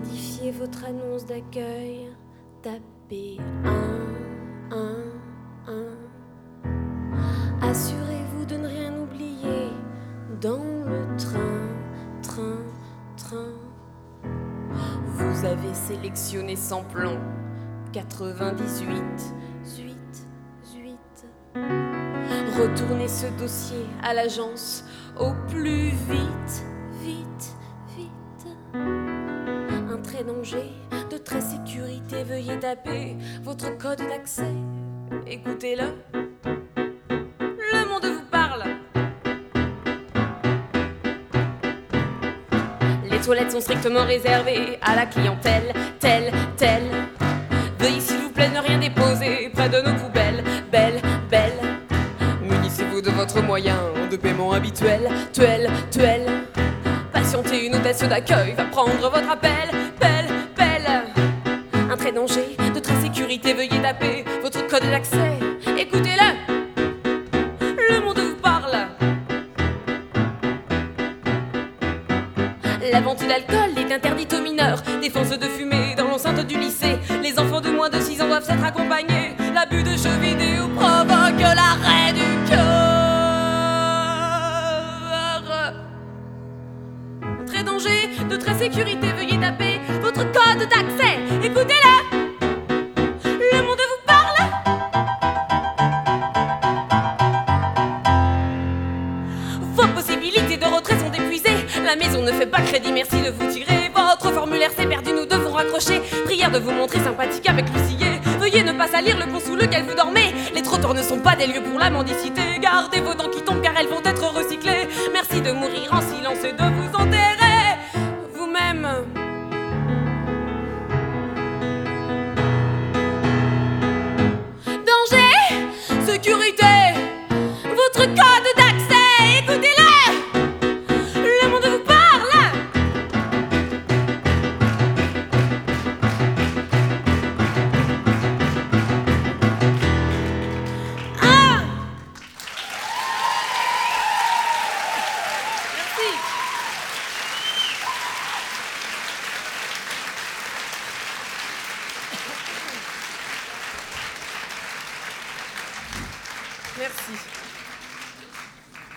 modifiez votre annonce d'accueil. Tapez 1, 1, 1. Assurez-vous de ne rien oublier dans le train. Vous avez sélectionné sans plomb 98, 8. Retournez ce dossier à l'agence au plus vite. Un trait danger, de trait sécurité, veuillez taper votre code d'accès. Écoutez-le. Le monde vous parle. Les toilettes sont strictement réservées à la clientèle telle. Veuillez s'il vous plaît ne rien déposer près de nos poubelles. Belle. Munissez-vous de votre moyen de paiement habituel. Tuelle. Patientez, une hôtesse d'accueil va prendre votre appel. Pelle. Un trait danger, de trait sécurité, veuillez taper votre code d'accès. Écoutez-le. Le monde vous parle. La vente d'alcool est interdite aux mineurs. Défense de fumée dans l'enceinte du lycée. Les enfants de moins de 6 ans doivent être accompagnés. L'abus de jeux vidéo provoque l'arrêt du cœur. Très danger, de très sécurité, veuillez taper votre code d'accès. Écoutez-le. Le monde vous parle. Vos possibilités de retrait sont épuisées. La maison ne fait pas crédit, merci de vous tirer. Votre formulaire s'est perdu, nous devons raccrocher. Prière de vous montrer sympathique avec Lucier. Veuillez ne pas salir le pont sous lequel vous dormez. Les trottoirs ne sont pas des lieux pour la mendicité. Gardez vos dents qui tombent car elles vont être recyclées. Merci de mourir en silence et de vous enterrer vous-même. Danger, sécurité, votre code d'accès, écoutez-le. Le monde vous parle. Merci.